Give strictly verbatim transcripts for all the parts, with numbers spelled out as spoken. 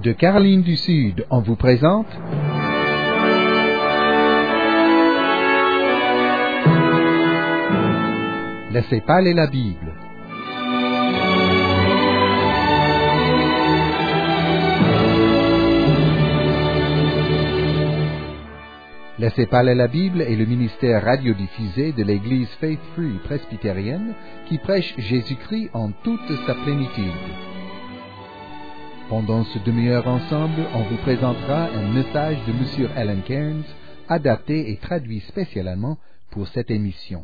De Caroline du Sud, on vous présente La Sépale et la Bible. La Sépale et la Bible est le ministère radiodiffusé de l'Église Faith Free presbytérienne qui prêche Jésus-Christ en toute sa plénitude. Pendant ce demi-heure ensemble, on vous présentera un message de M. Alan Cairns, adapté et traduit spécialement pour cette émission.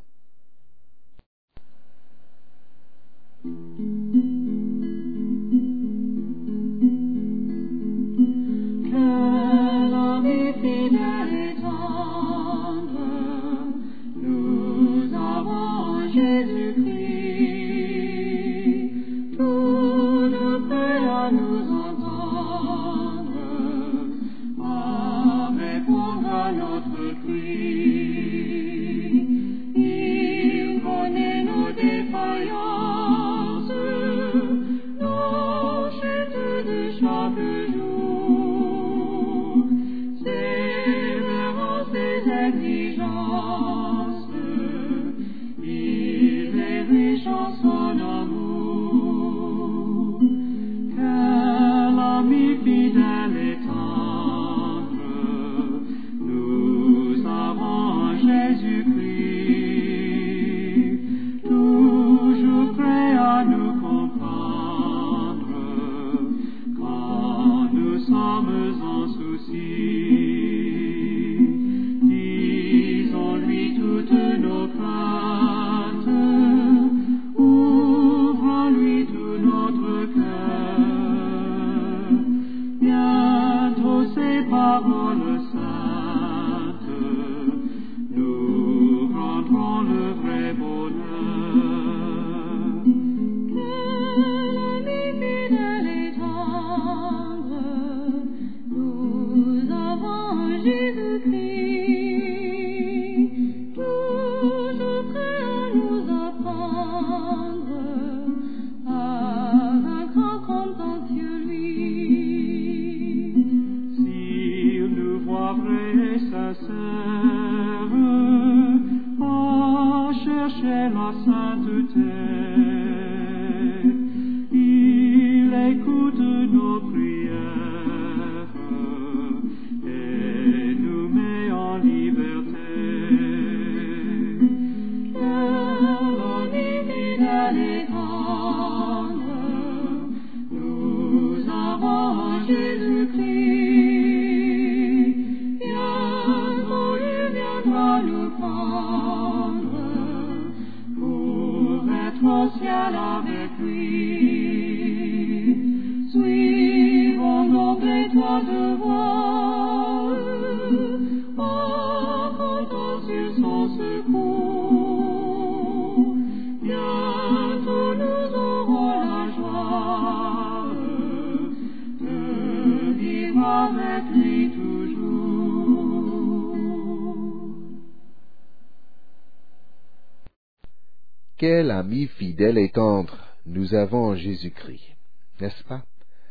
Quel ami fidèle et tendre nous avons en Jésus-Christ, n'est-ce pas?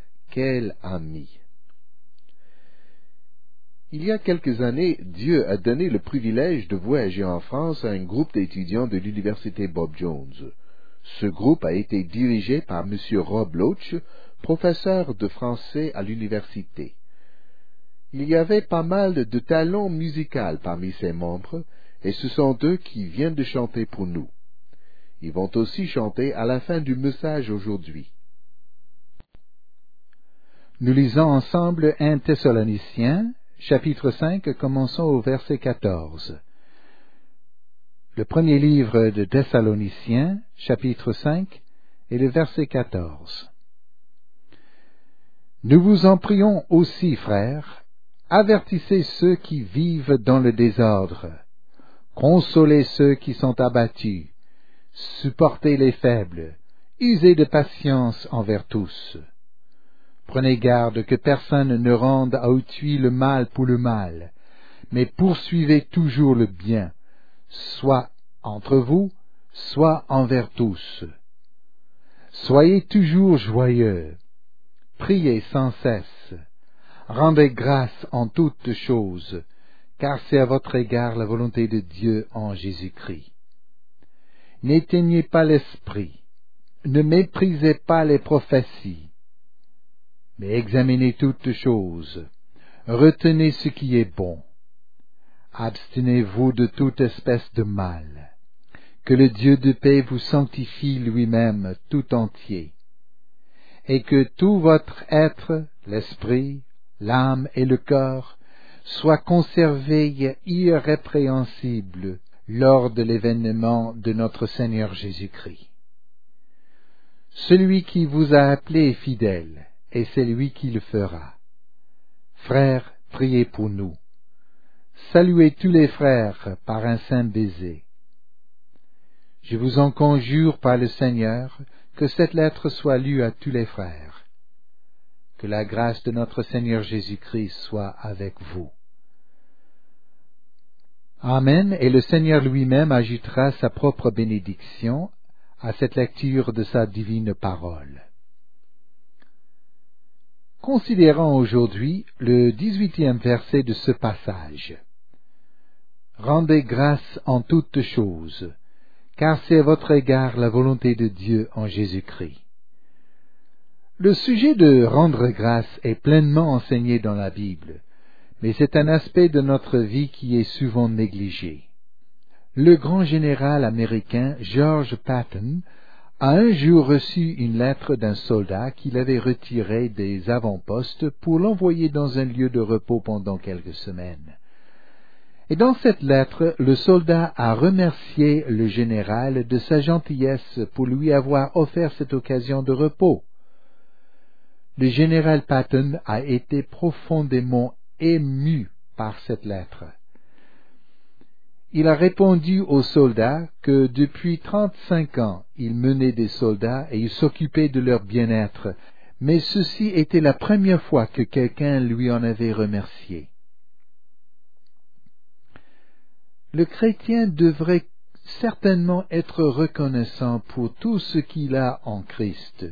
Quel ami! Il y a quelques années, Dieu a donné le privilège de voyager en France à un groupe d'étudiants de l'université Bob Jones. Ce groupe a été dirigé par M. Rob Loach, professeur de français à l'université. Il y avait pas mal de talents musicaux parmi ses membres, et ce sont eux qui viennent de chanter pour nous. Ils vont aussi chanter à la fin du message aujourd'hui. Nous lisons ensemble un Thessaloniciens, chapitre cinq, commençons au verset quatorze. Le premier livre de Thessaloniciens, chapitre cinq, et le verset quatorze. Nous vous en prions aussi, frères, avertissez ceux qui vivent dans le désordre, consolez ceux qui sont abattus, supportez les faibles, usez de patience envers tous. Prenez garde que personne ne rende à autrui le mal pour le mal, mais poursuivez toujours le bien, soit entre vous, soit envers tous. Soyez toujours joyeux, priez sans cesse, Rendez grâce en toutes choses, car c'est à votre égard la volonté de Dieu en Jésus-Christ. N'éteignez pas l'esprit, ne méprisez pas les prophéties, mais examinez toutes choses, retenez ce qui est bon. Abstenez-vous de toute espèce de mal. Que le Dieu de paix vous sanctifie lui-même tout entier, et que tout votre être, l'esprit, l'âme et le corps, soient conservés irrépréhensibles lors de l'événement de notre Seigneur Jésus-Christ. Celui qui vous a appelé est fidèle, et c'est lui qui le fera. Frères, priez pour nous. Saluez tous les frères par un saint baiser. Je vous en conjure par le Seigneur que cette lettre soit lue à tous les frères. Que la grâce de notre Seigneur Jésus-Christ soit avec vous. Amen, et le Seigneur lui-même ajoutera sa propre bénédiction à cette lecture de sa divine parole. Considérons aujourd'hui le dix-huitième verset de ce passage. Rendez grâce en toutes choses, car c'est à votre égard la volonté de Dieu en Jésus-Christ. Le sujet de rendre grâce est pleinement enseigné dans la Bible, mais c'est un aspect de notre vie qui est souvent négligé. Le grand général américain George Patton a un jour reçu une lettre d'un soldat qu'il avait retiré des avant-postes pour l'envoyer dans un lieu de repos pendant quelques semaines. Et dans cette lettre, le soldat a remercié le général de sa gentillesse pour lui avoir offert cette occasion de repos. Le général Patton a été profondément ému par cette lettre. Il a répondu au soldat que depuis trente-cinq ans, il menait des soldats et il s'occupait de leur bien-être, mais ceci était la première fois que quelqu'un lui en avait remercié. Le chrétien devrait certainement être reconnaissant pour tout ce qu'il a en Christ.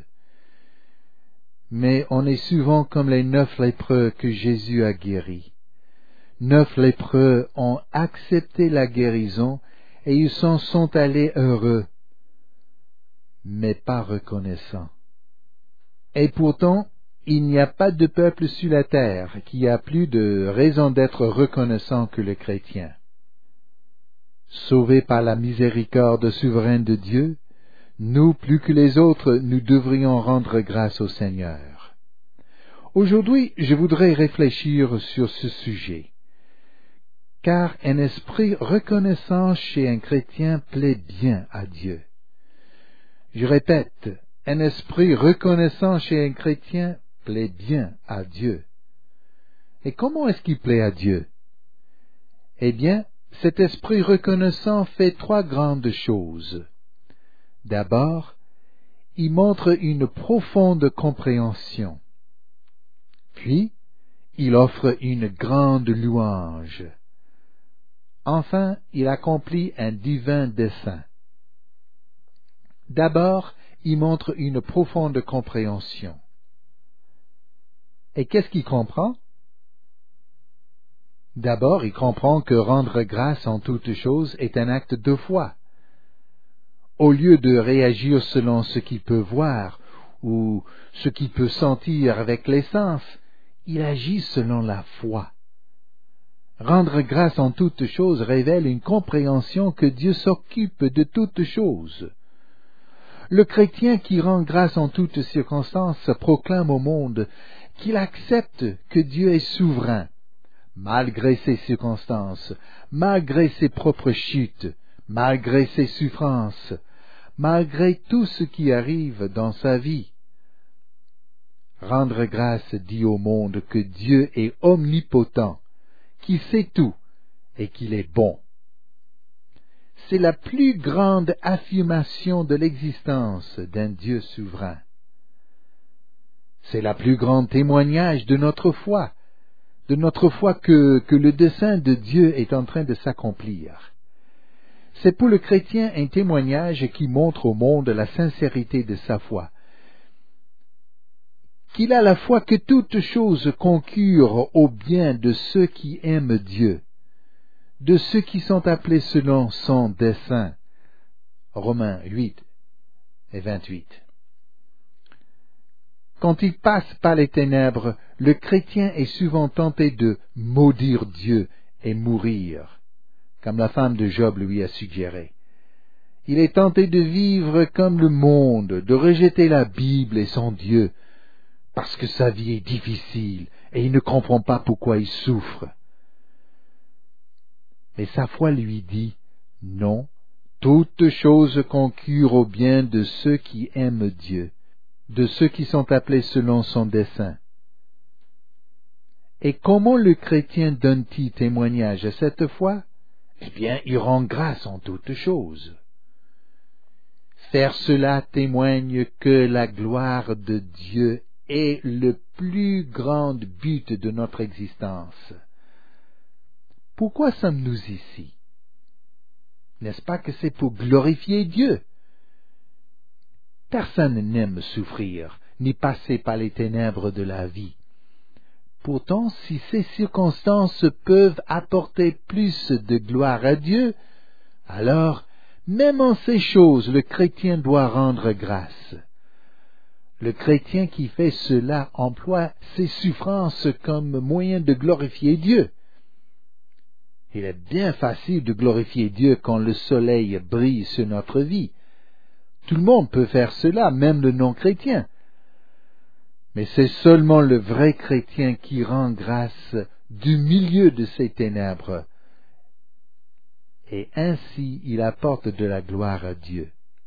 Mais on est souvent comme les neuf lépreux que Jésus a guéris. Neuf lépreux ont accepté la guérison et ils s'en sont allés heureux, mais pas reconnaissants. Et pourtant, il n'y a pas de peuple sur la terre qui a plus de raison d'être reconnaissant que le chrétien. Sauvés par la miséricorde souveraine de Dieu, nous, plus que les autres, nous devrions rendre grâce au Seigneur. Aujourd'hui, je voudrais réfléchir sur ce sujet, car un esprit reconnaissant chez un chrétien plaît bien à Dieu. Je répète, un esprit reconnaissant chez un chrétien plaît bien à Dieu. Et comment est-ce qu'il plaît à Dieu? Eh bien, cet esprit reconnaissant fait trois grandes choses. D'abord, il montre une profonde compréhension. Puis, il offre une grande louange. Enfin, il accomplit un divin dessein. D'abord, il montre une profonde compréhension. Et qu'est-ce qu'il comprend? D'abord, il comprend que rendre grâce en toutes choses est un acte de foi. Au lieu de réagir selon ce qu'il peut voir ou ce qu'il peut sentir avec les sens, il agit selon la foi. Rendre grâce en toutes choses révèle une compréhension que Dieu s'occupe de toutes choses. Le chrétien qui rend grâce en toutes circonstances proclame au monde qu'il accepte que Dieu est souverain, malgré ses circonstances, malgré ses propres chutes, malgré ses souffrances, malgré tout ce qui arrive dans sa vie. Rendre grâce dit au monde que Dieu est omnipotent, qu'il sait tout et qu'il est bon. C'est la plus grande affirmation de l'existence d'un Dieu souverain. C'est la plus grande témoignage de notre foi, de notre foi que, que le dessein de Dieu est en train de s'accomplir. C'est pour le chrétien un témoignage qui montre au monde la sincérité de sa foi, qu'il a la foi que toutes choses concurrent au bien de ceux qui aiment Dieu, de ceux qui sont appelés selon son dessein. Romains huit et vingt-huit. Quand il passe par les ténèbres, le chrétien est souvent tenté de maudire Dieu et mourir, comme la femme de Job lui a suggéré. Il est tenté de vivre comme le monde, de rejeter la Bible et son Dieu, parce que sa vie est difficile et il ne comprend pas pourquoi il souffre. Mais sa foi lui dit, non, toutes choses concurrent au bien de ceux qui aiment Dieu, de ceux qui sont appelés selon son dessein. Et comment le chrétien donne-t-il témoignage à cette foi? Eh bien, il rend grâce en toutes choses. Faire cela témoigne que la gloire de Dieu est le plus grand but de notre existence. Pourquoi sommes-nous ici? N'est-ce pas que c'est pour glorifier Dieu? Personne n'aime souffrir, ni passer par les ténèbres de la vie. Pourtant, si ces circonstances peuvent apporter plus de gloire à Dieu, alors, même en ces choses, le chrétien doit rendre grâce. Le chrétien qui fait cela emploie ses souffrances comme moyen de glorifier Dieu. Il est bien facile de glorifier Dieu quand le soleil brille sur notre vie. Tout le monde peut faire cela, même le non-chrétien. Mais c'est seulement le vrai chrétien qui rend grâce du milieu de ces ténèbres. Et ainsi il apporte de la gloire à Dieu.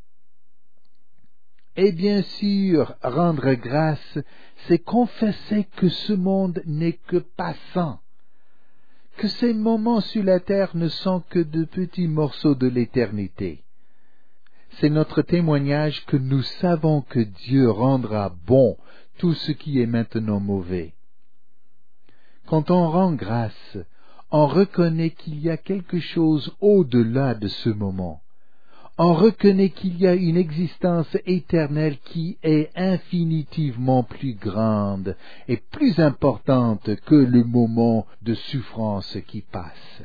Et bien sûr, rendre grâce, c'est confesser que ce monde n'est que passant, que ces moments sur la terre ne sont que de petits morceaux de l'éternité. C'est notre témoignage que nous savons que Dieu rendra bon tout ce qui est maintenant mauvais. Quand on rend grâce, on reconnaît qu'il y a quelque chose au-delà de ce moment. On reconnaît qu'il y a une existence éternelle qui est infinitivement plus grande et plus importante que le moment de souffrance qui passe.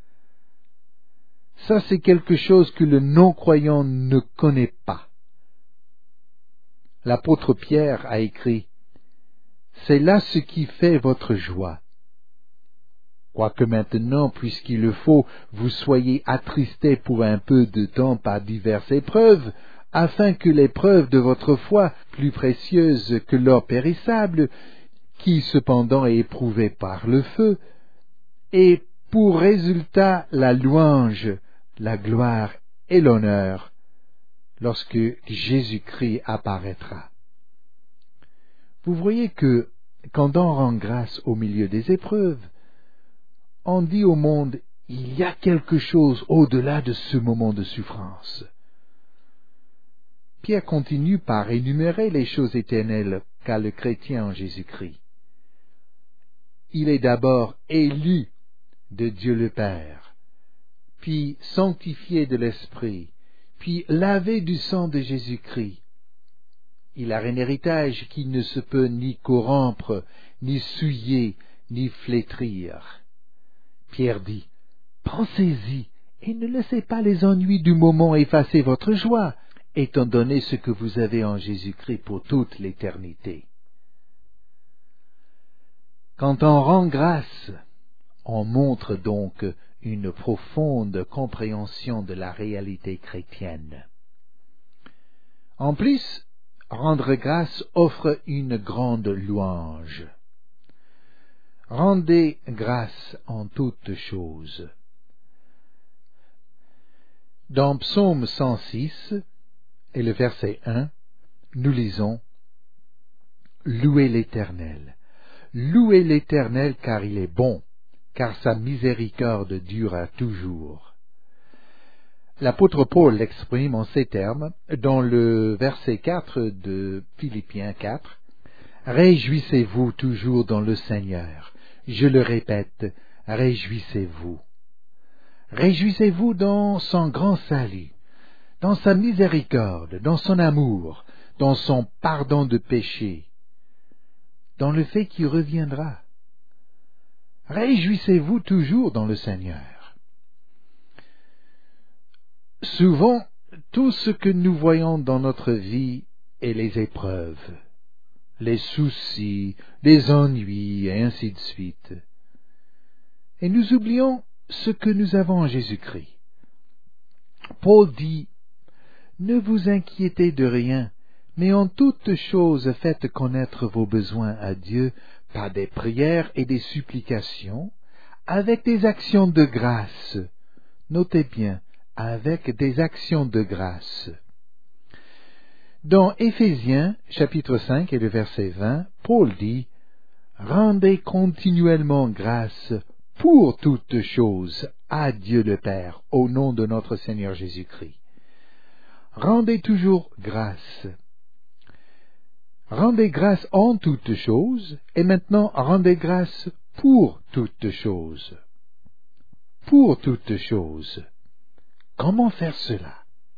Ça, c'est quelque chose que le non-croyant ne connaît pas. L'apôtre Pierre a écrit « C'est là ce qui fait votre joie. Quoique maintenant, puisqu'il le faut, vous soyez attristés pour un peu de temps par diverses épreuves, afin que l'épreuve de votre foi, plus précieuse que l'or périssable, qui cependant est éprouvée par le feu, ait pour résultat la louange, la gloire et l'honneur, lorsque Jésus-Christ apparaîtra. » Vous voyez que, quand on rend grâce au milieu des épreuves, on dit au monde, il y a quelque chose au-delà de ce moment de souffrance. Pierre continue par énumérer les choses éternelles qu'a le chrétien en Jésus-Christ. Il est d'abord élu de Dieu le Père, puis sanctifié de l'Esprit, puis lavé du sang de Jésus-Christ. Il a un héritage qui ne se peut ni corrompre, ni souiller, ni flétrir. Pierre dit, « Pensez-y, et ne laissez pas les ennuis du moment effacer votre joie, étant donné ce que vous avez en Jésus-Christ pour toute l'éternité. » Quand on rend grâce, on montre donc une profonde compréhension de la réalité chrétienne. En plus, rendre grâce offre une grande louange. Rendez grâce en toutes choses. Dans Psaume cent six, et le verset un, nous lisons « Louez l'Éternel, louez l'Éternel car il est bon, car sa miséricorde dure toujours. » L'apôtre Paul l'exprime en ces termes dans le verset quatre de Philippiens quatre. « Réjouissez-vous toujours dans le Seigneur. Je le répète, réjouissez-vous. Réjouissez-vous dans son grand salut, dans sa miséricorde, dans son amour, dans son pardon de péchés. dans le fait qu'il reviendra. Réjouissez-vous toujours dans le Seigneur. Souvent, tout ce que nous voyons dans notre vie est les épreuves, les soucis, les ennuis, et ainsi de suite. Et nous oublions ce que nous avons en Jésus-Christ. Paul dit, « Ne vous inquiétez de rien, mais en toutes choses faites connaître vos besoins à Dieu par des prières et des supplications, avec des actions de grâce. » Notez bien, avec des actions de grâce. Dans Éphésiens, chapitre cinq et le verset vingt, Paul dit, « Rendez continuellement grâce pour toutes choses à Dieu le Père, au nom de notre Seigneur Jésus-Christ. » Rendez toujours grâce. Rendez grâce en toutes choses, et maintenant rendez grâce pour toutes choses. Pour toutes choses. Comment faire cela?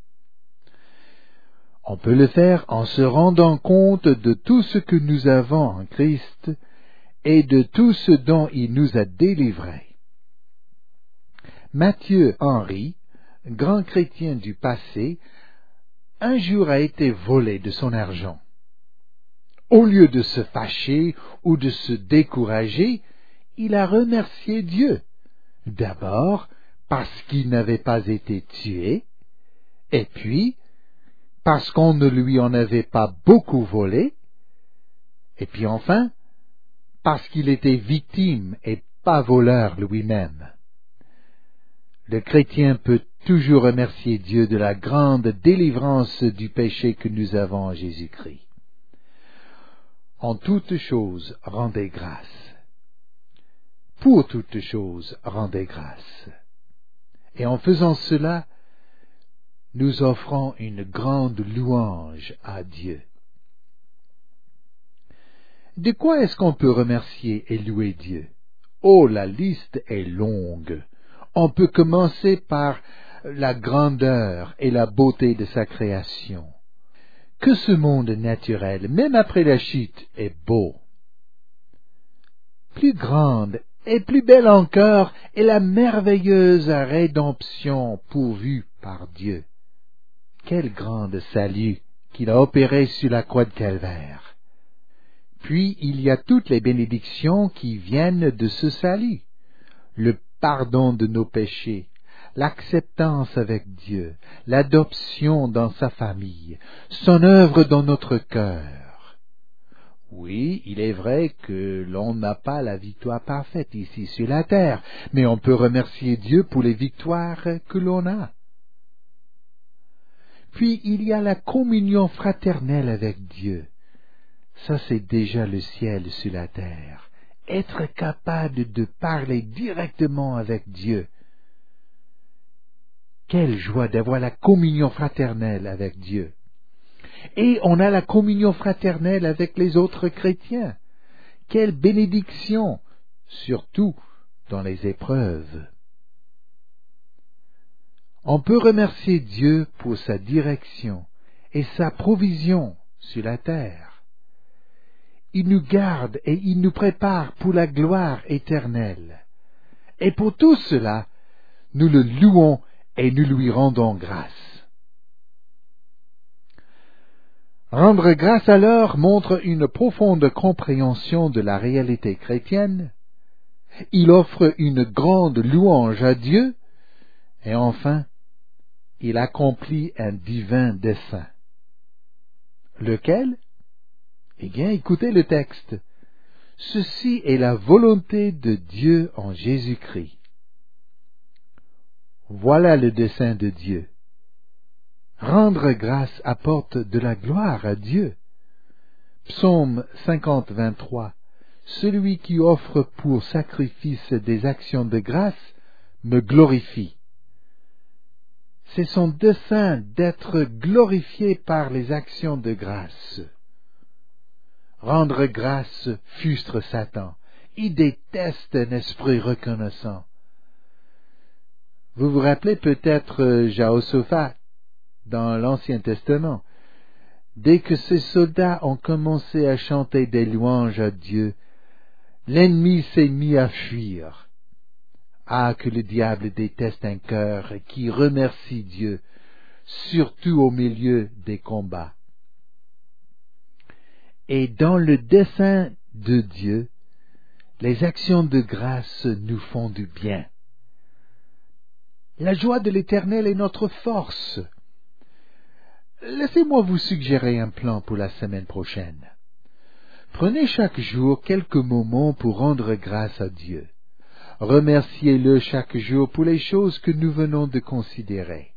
On peut le faire en se rendant compte de tout ce que nous avons en Christ et de tout ce dont il nous a délivrés. Matthieu Henry, grand chrétien du passé, un jour a été volé de son argent. Au lieu de se fâcher ou de se décourager, il a remercié Dieu. D'abord, parce qu'il n'avait pas été tué, et puis, parce qu'on ne lui en avait pas beaucoup volé, et puis enfin, parce qu'il était victime et pas voleur lui-même. Le chrétien peut toujours remercier Dieu de la grande délivrance du péché que nous avons en Jésus-Christ. En toutes choses, rendez grâce. Pour toutes choses, rendez grâce. Et en faisant cela, nous offrons une grande louange à Dieu. De quoi est-ce qu'on peut remercier et louer Dieu? Oh, la liste est longue. On peut commencer par la grandeur et la beauté de sa création. Que ce monde naturel, même après la chute, est beau. Plus grande et plus belle encore est la merveilleuse rédemption pourvue par Dieu. Quel grand salut qu'il a opéré sur la croix de Calvaire. Puis il y a toutes les bénédictions qui viennent de ce salut. Le pardon de nos péchés, l'acceptance avec Dieu, l'adoption dans sa famille, son œuvre dans notre cœur. Oui, il est vrai que l'on n'a pas la victoire parfaite ici sur la terre, mais on peut remercier Dieu pour les victoires que l'on a. Puis il y a la communion fraternelle avec Dieu. Ça, c'est déjà le ciel sur la terre. Être capable de parler directement avec Dieu. Quelle joie d'avoir la communion fraternelle avec Dieu. Et on a la communion fraternelle avec les autres chrétiens. Quelle bénédiction, surtout dans les épreuves. On peut remercier Dieu pour sa direction et sa provision sur la terre. Il nous garde et il nous prépare pour la gloire éternelle. Et pour tout cela, nous le louons et nous lui rendons grâce. Rendre grâce alors montre une profonde compréhension de la réalité chrétienne. Il offre une grande louange à Dieu. Et enfin, il accomplit un divin dessein. Lequel? Eh bien, écoutez le texte. Ceci est la volonté de Dieu en Jésus-Christ. Voilà le dessein de Dieu. Rendre grâce apporte de la gloire à Dieu. Psaume cinquante, vingt-trois. Celui qui offre pour sacrifice des actions de grâce me glorifie. C'est son dessein d'être glorifié par les actions de grâce. Rendre grâce frustre Satan. Il déteste un esprit reconnaissant. Vous vous rappelez peut-être Jéhoshaphat dans l'Ancien Testament. Dès que ces soldats ont commencé à chanter des louanges à Dieu, l'ennemi s'est mis à fuir. Ah, que le diable déteste un cœur qui remercie Dieu, surtout au milieu des combats. Et dans le dessein de Dieu, les actions de grâce nous font du bien. La joie de l'Éternel est notre force. Laissez-moi vous suggérer un plan pour la semaine prochaine. Prenez chaque jour quelques moments pour rendre grâce à Dieu. Remerciez-le chaque jour pour les choses que nous venons de considérer.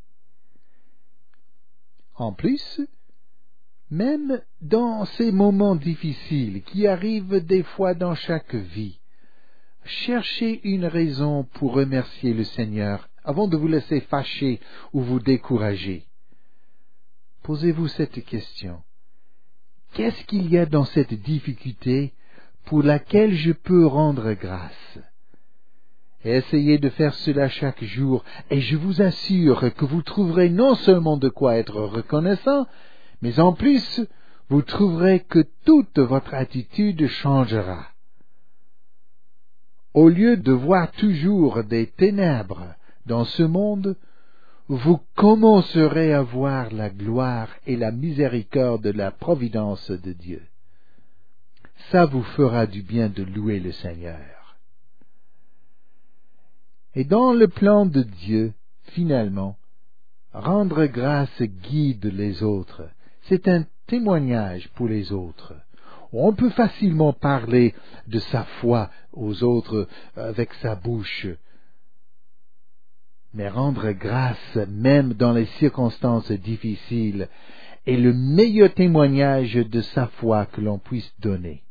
En plus, même dans ces moments difficiles qui arrivent des fois dans chaque vie, cherchez une raison pour remercier le Seigneur avant de vous laisser fâcher ou vous décourager. Posez-vous cette question. Qu'est-ce qu'il y a dans cette difficulté pour laquelle je peux rendre grâce? Essayez de faire cela chaque jour, et je vous assure que vous trouverez non seulement de quoi être reconnaissant, mais en plus, vous trouverez que toute votre attitude changera. Au lieu de voir toujours des ténèbres dans ce monde, vous commencerez à voir la gloire et la miséricorde de la providence de Dieu. Ça vous fera du bien de louer le Seigneur. Et dans le plan de Dieu, finalement, rendre grâce guide les autres. C'est un témoignage pour les autres. On peut facilement parler de sa foi aux autres avec sa bouche, mais rendre grâce même dans les circonstances difficiles est le meilleur témoignage de sa foi que l'on puisse donner.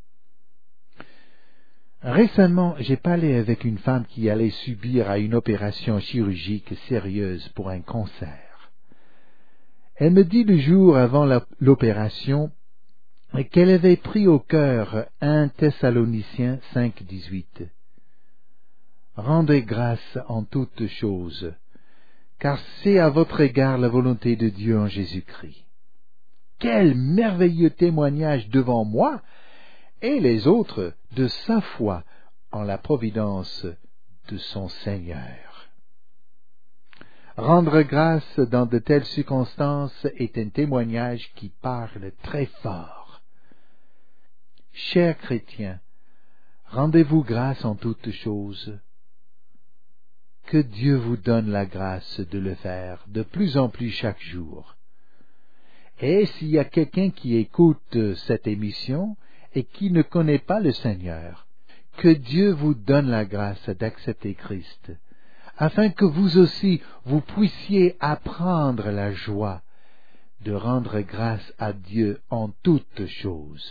Récemment, j'ai parlé avec une femme qui allait subir à une opération chirurgique sérieuse pour un cancer. Elle me dit le jour avant l'opération qu'elle avait pris au cœur un Thessaloniciens cinq dix-huit. Rendez grâce en toutes choses, car c'est à votre égard la volonté de Dieu en Jésus-Christ. Quel merveilleux témoignage devant moi et les autres de sa foi en la providence de son Seigneur. Rendre grâce dans de telles circonstances est un témoignage qui parle très fort. Chers chrétiens, rendez-vous grâce en toutes choses. Que Dieu vous donne la grâce de le faire de plus en plus chaque jour. Et s'il y a quelqu'un qui écoute cette émission et qui ne connaît pas le Seigneur, que Dieu vous donne la grâce d'accepter Christ, afin que vous aussi vous puissiez apprendre la joie de rendre grâce à Dieu en toutes choses.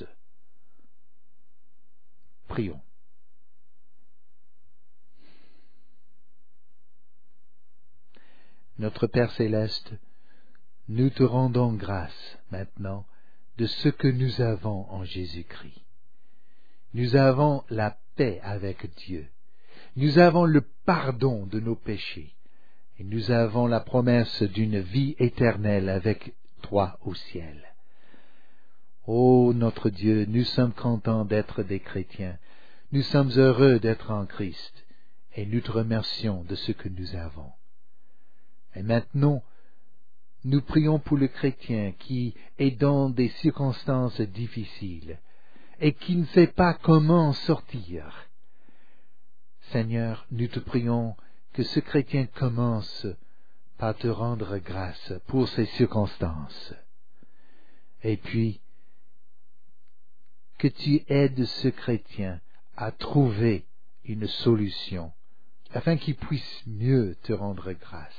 Prions. Notre Père céleste, nous te rendons grâce maintenant de ce que nous avons en Jésus-Christ. Nous avons la paix avec Dieu. Nous avons le pardon de nos péchés. Et nous avons la promesse d'une vie éternelle avec toi au ciel. Ô notre Dieu, nous sommes contents d'être des chrétiens. Nous sommes heureux d'être en Christ. Et nous te remercions de ce que nous avons. Et maintenant, nous prions pour le chrétien qui est dans des circonstances difficiles et qui ne sait pas comment sortir. Seigneur, nous te prions que ce chrétien commence par te rendre grâce pour ces circonstances. Et puis, que tu aides ce chrétien à trouver une solution afin qu'il puisse mieux te rendre grâce.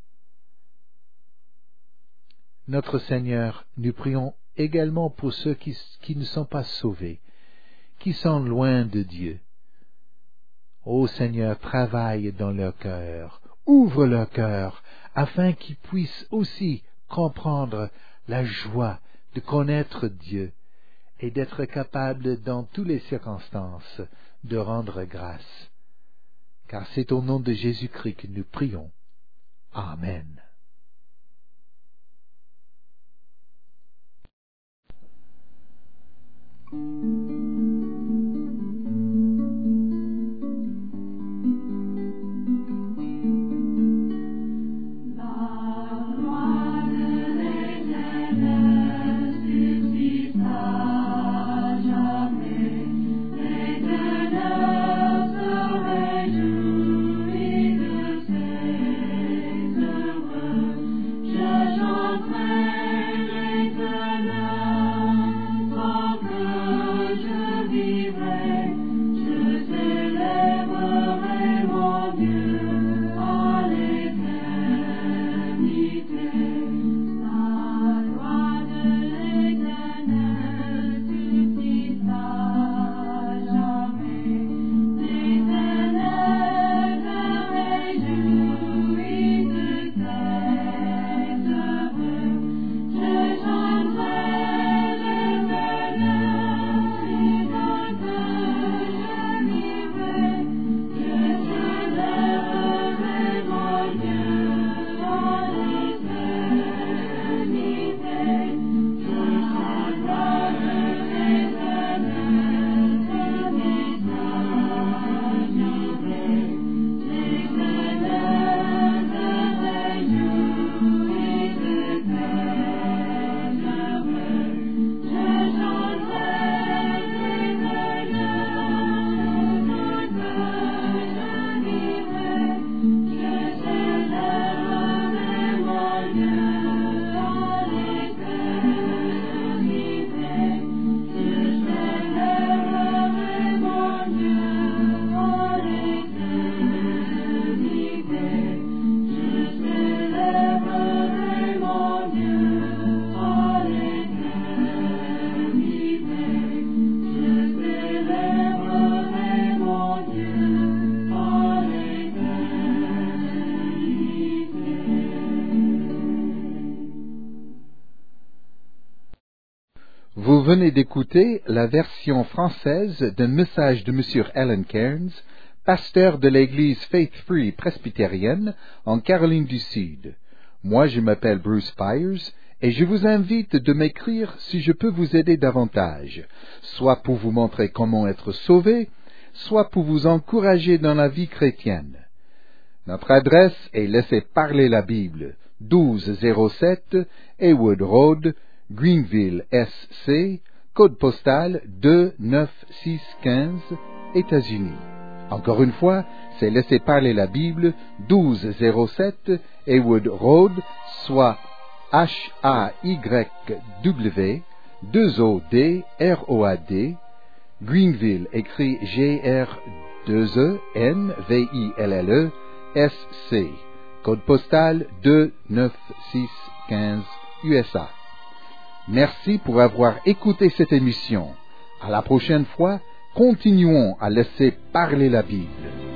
Notre Seigneur, nous prions également pour ceux qui, qui ne sont pas sauvés, qui sont loin de Dieu. Ô Seigneur, travaille dans leur cœur, ouvre leur cœur, afin qu'ils puissent aussi comprendre la joie de connaître Dieu et d'être capables dans toutes les circonstances de rendre grâce. Car c'est au nom de Jésus-Christ que nous prions. Amen. Vous venez d'écouter la version française d'un message de M. Alan Cairns, pasteur de l'Église Faith Free presbytérienne en Caroline du Sud. Moi, je m'appelle Bruce Byers et je vous invite de m'écrire si je peux vous aider davantage, soit pour vous montrer comment être sauvé, soit pour vous encourager dans la vie chrétienne. Notre adresse est Laissez parler la Bible, douze zéro sept Heywood Road, Greenville, S C, code postal deux neuf six un cinq, États-Unis. Encore une fois, c'est Laissez parler la Bible, douze zéro sept Heywood Road, soit H A Y W deux O D R O A D, Greenville, écrit G R deux E N V I L L E, S C, code postal deux neuf six un cinq, U S A. Merci pour avoir écouté cette émission. À la prochaine fois, continuons à laisser parler la Bible.